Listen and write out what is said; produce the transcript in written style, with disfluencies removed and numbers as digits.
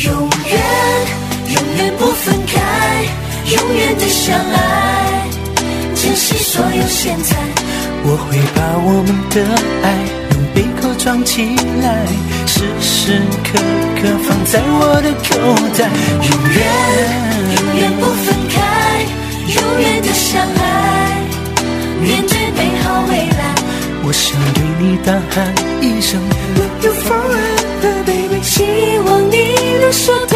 永远不分开，永远的相爱，珍惜所有现在。 我会把我们的爱用贝壳装起来，时时刻刻放在我的口袋。 永远不分开，永远的相爱，面对美好未来。 我想对你大喊一声 Love you forever baby， 希望你能说